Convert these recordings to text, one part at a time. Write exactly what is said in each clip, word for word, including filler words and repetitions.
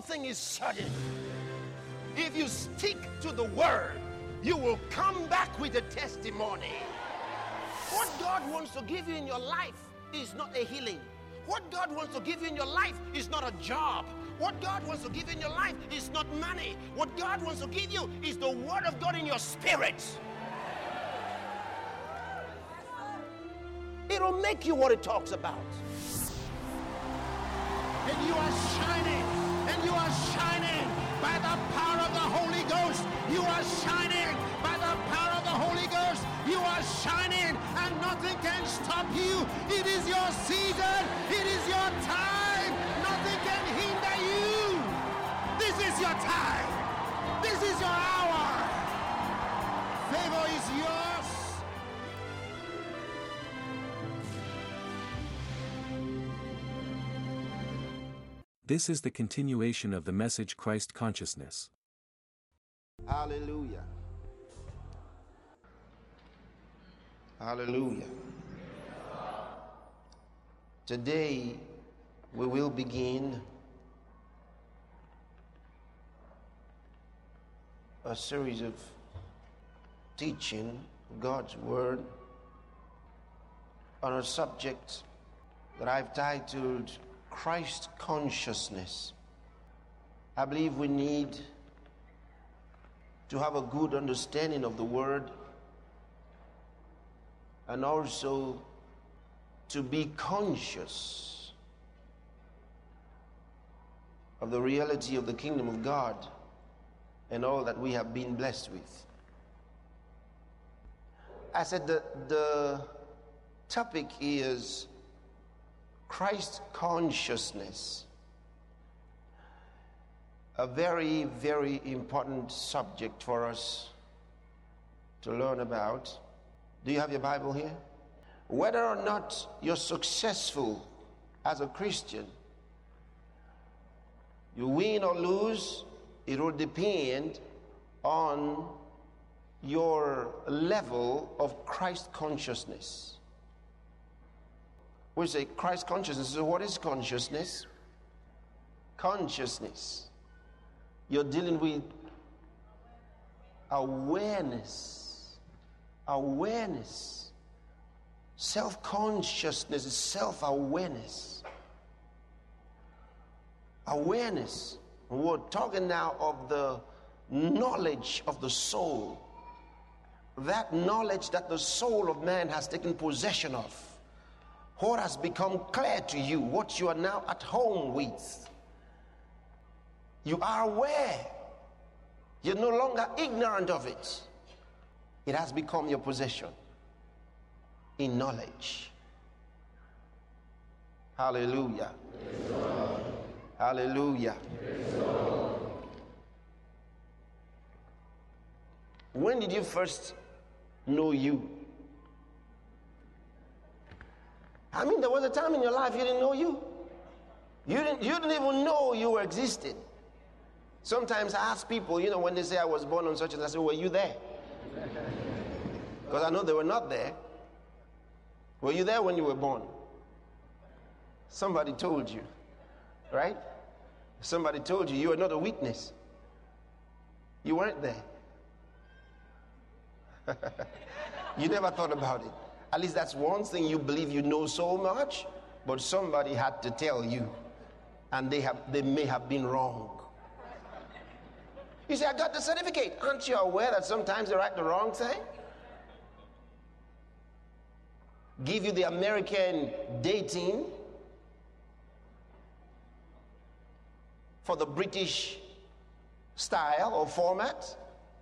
thing is certain. If you stick to the word, you will come back with a testimony. What God wants to give you in your life is not a healing. What God wants to give you in your life is not a job. What God wants to give you in your life is not money. What God wants to give you is the word of God in your spirit. It'll make you what it talks about. And you are shining, and you are shining by the power of the Holy Ghost. You are shining by the power of the Holy Ghost. You are shining, and nothing can stop you. It is your season. It is your time. Nothing can hinder you. This is your time. This is your hour. Favor is yours. This is the continuation of the message Christ Consciousness. Hallelujah. Hallelujah. Today we will begin a series of teaching God's Word on a subject that I've titled Christ Consciousness. I believe we need to have a good understanding of the Word, and also to be conscious of the reality of the kingdom of God and all that we have been blessed with. I said that the topic is Christ consciousness, a very, very important subject for us to learn about. Do you have your Bible here? Whether or not you're successful as a Christian, you win or lose, it will depend on your level of Christ consciousness. We say Christ consciousness. So what is consciousness? Consciousness. You're dealing with awareness. Awareness. Self-consciousness is self-awareness. Awareness. We're talking now of the knowledge of the soul. That knowledge that the soul of man has taken possession of. What has become clear to you, what you are now at home with. You are aware. You're no longer ignorant of it. It has become your possession in knowledge. Hallelujah. Yes, hallelujah. Yes, when did you first know you? I mean, there was a time in your life you didn't know you. You didn't, you didn't even know you were existing. Sometimes I ask people, you know, when they say I was born on such and such, I say, were you there? Because I know they were not there. Were you there when you were born? Somebody told you, right? Somebody told you, you are not a witness. You weren't there. You never thought about it. At least that's one thing you believe you know so much, but somebody had to tell you, and they have they may have been wrong. You say, I got the certificate. Aren't you aware that sometimes they write the wrong thing? Give you the American dating for the British style or format.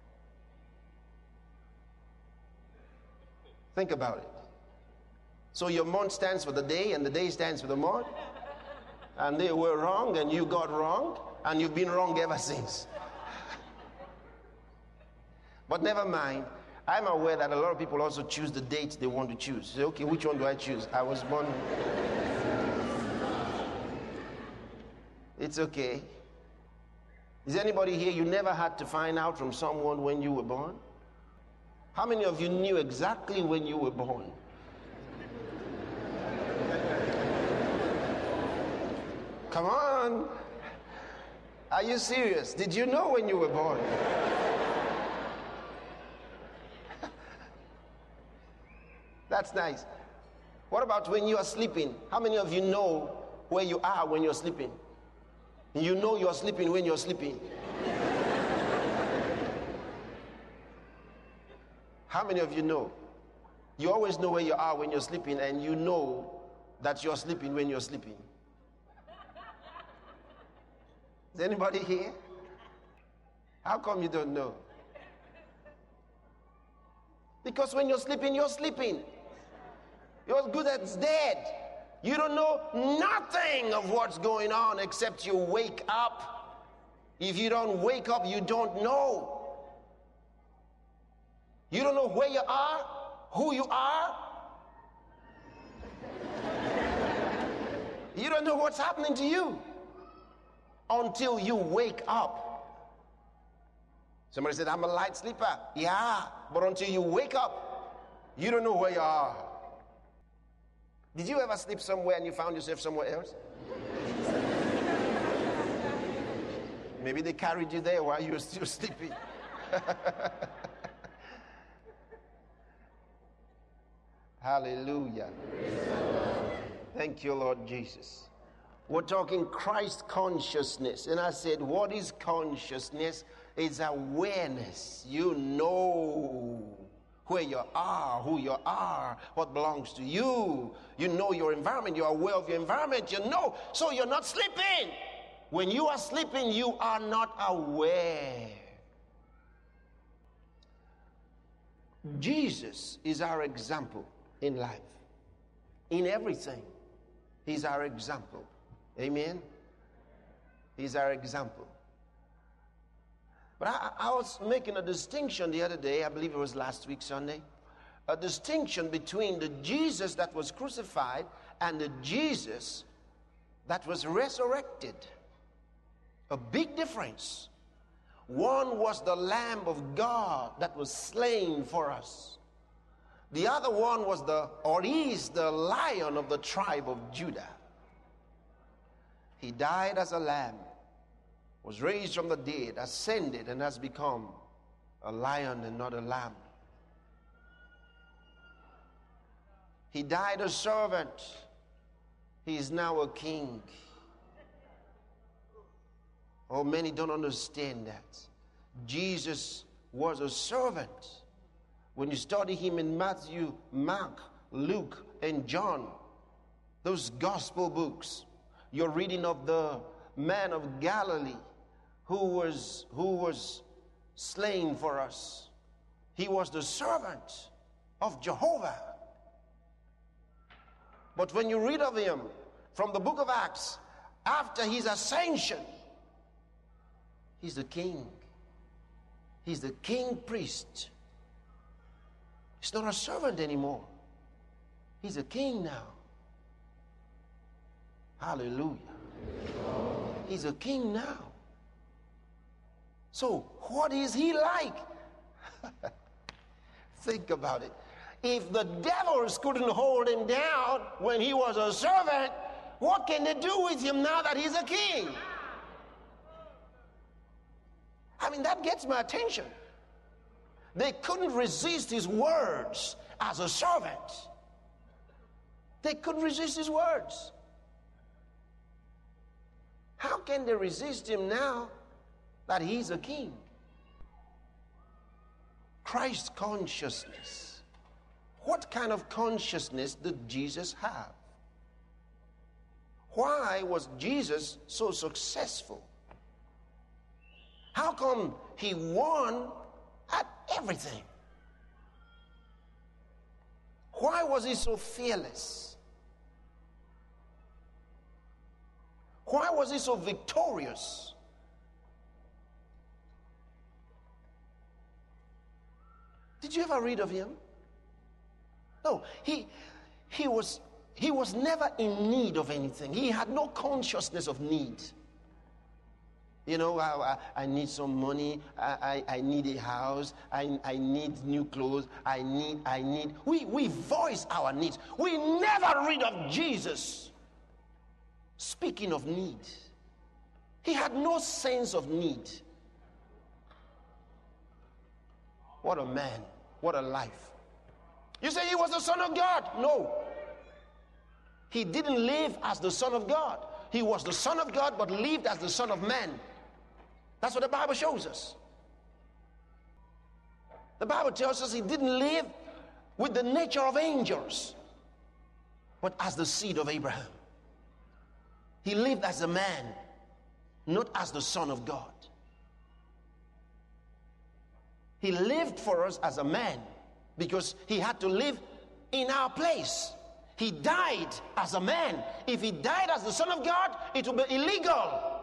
Think about it. So your month stands for the day, and the day stands for the month. And they were wrong, and you got wrong, and you've been wrong ever since. But never mind. I'm aware that a lot of people also choose the dates they want to choose. Say, okay, which one do I choose? I was born. It's okay. Is anybody here, you never had to find out from someone when you were born? How many of you knew exactly when you were born? Come on. Are you serious? Did you know when you were born? That's nice. What about when you are sleeping? How many of you know where you are when you're sleeping? You know you're sleeping when you're sleeping. How many of you know? You always know where you are when you're sleeping, and you know that you're sleeping when you're sleeping. Is anybody here? How come you don't know? Because when you're sleeping, you're sleeping. You're good as dead. You don't know nothing of what's going on except you wake up. If you don't wake up, you don't know. You don't know where you are, who you are. You don't know what's happening to you until you wake up. Somebody said, I'm a light sleeper. Yeah, but until you wake up, you don't know where you are. Did you ever sleep somewhere and you found yourself somewhere else? Maybe they carried you there while you were still sleeping. Hallelujah. Thank you, Lord Jesus. We're talking Christ consciousness. And I said, what is consciousness? It's awareness. You know where you are, who you are, what belongs to you. You know your environment. You're aware of your environment. You know. So you're not sleeping. When you are sleeping, you are not aware. Jesus is our example in life. In everything, he's our example. Amen? He's our example. But I, I was making a distinction the other day, I believe it was last week Sunday, a distinction between the Jesus that was crucified and the Jesus that was resurrected. A big difference. One was the Lamb of God that was slain for us. The other one was the, or is the Lion of the tribe of Judah. He died as a lamb, was raised from the dead, ascended, and has become a lion and not a lamb. He died a servant. He is now a king. Oh, many don't understand that. Jesus was a servant. When you study him in Matthew, Mark, Luke, and John, those gospel books, you're reading of the man of Galilee who was, who was slain for us. He was the servant of Jehovah. But when you read of him from the book of Acts, after his ascension, he's the king. He's the king priest. He's not a servant anymore. He's a king now. Hallelujah. He's a king now. So what is he like? Think about it. If the devils couldn't hold him down when he was a servant, what can they do with him now that he's a king? I mean, that gets my attention. They couldn't resist his words as a servant. They couldn't resist his words. How can they resist him now that he's a king? Christ consciousness. What kind of consciousness did Jesus have? Why was Jesus so successful? How come he won at everything? Why was he so fearless? Why was he so victorious? Did you ever read of him? No, he he was he was never in need of anything. He had no consciousness of need. You know, I, I, I need some money. I, I, I need a house. I, I need new clothes. I need, I need. We, we voice our needs. We never read of Jesus speaking of need. He had no sense of need. What a man. What a life. You say he was the Son of God? No. He didn't live as the Son of God. He was the Son of God, but lived as the Son of Man. That's what the Bible shows us. The Bible tells us he didn't live with the nature of angels, but as the seed of Abraham. He lived as a man, not as the Son of God. He lived for us as a man because he had to live in our place. He died as a man. If he died as the Son of God, it would be illegal.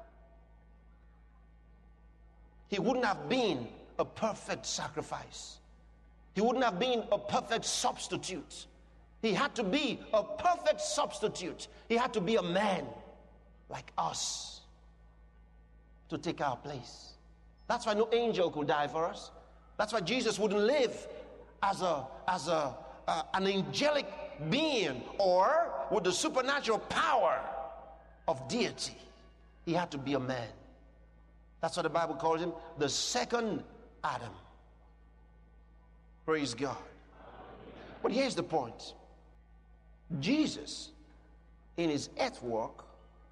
He wouldn't have been a perfect sacrifice. He wouldn't have been a perfect substitute. He had to be a perfect substitute. He had to be a man like us to take our place. That's why no angel could die for us. That's why Jesus wouldn't live as a as a uh, an angelic being or with the supernatural power of deity. He had to be a man. That's what the Bible calls him, the second Adam. Praise God. But here's the point. Jesus, in his earth walk,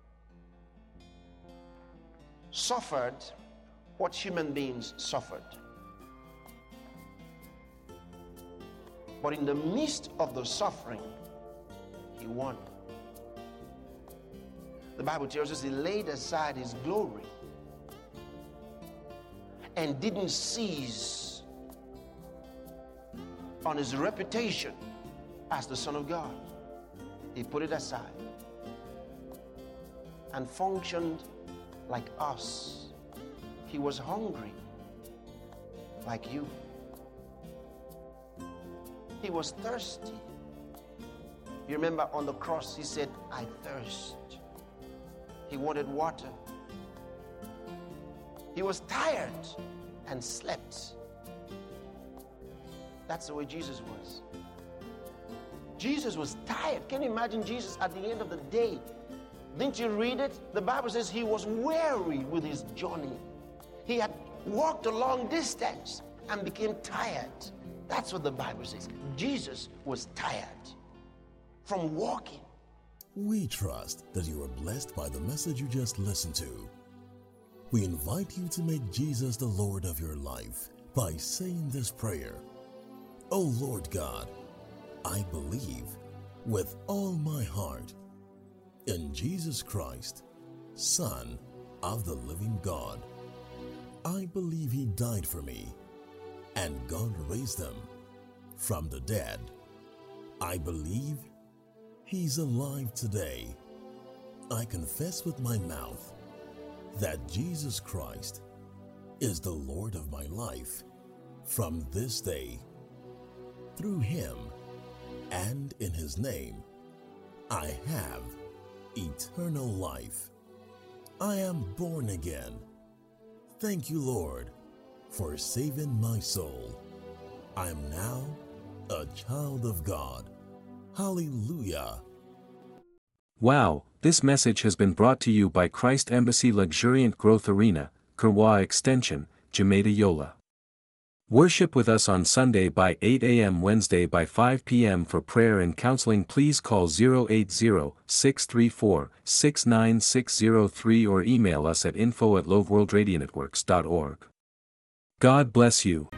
suffered what human beings suffered. But in the midst of the suffering, he won. The Bible tells us he laid aside his glory and didn't seize on his reputation as the Son of God. He put it aside and functioned like us. He was hungry like you. He was thirsty. You remember on the cross he said, I thirst. He wanted water. He was tired and slept. That's the way Jesus was. Jesus was tired. Can you imagine Jesus at the end of the day? Didn't you read it? The Bible says he was weary with his journey. He had walked a long distance and became tired. That's what the Bible says. Jesus was tired from walking. We trust that you are blessed by the message you just listened to. We invite you to make Jesus the Lord of your life by saying this prayer. Oh Lord God, I believe with all my heart in Jesus Christ, Son of the living God. I believe he died for me and God raised him from the dead. I believe he's alive today. I confess with my mouth that Jesus Christ is the Lord of my life from this day. Through him and in his name, I have eternal life. I am born again. Thank you, Lord, for saving my soul. I am now a child of God. Hallelujah. Wow, this message has been brought to you by Christ Embassy Luxuriant Growth Arena, Kerwa Extension, Jamaica Yola. Worship with us on Sunday by eight a m Wednesday by five p m For prayer and counseling please call zero eight zero, six three four, six nine six zero three or email us at info at loveworldradionetworks dot org. God bless you.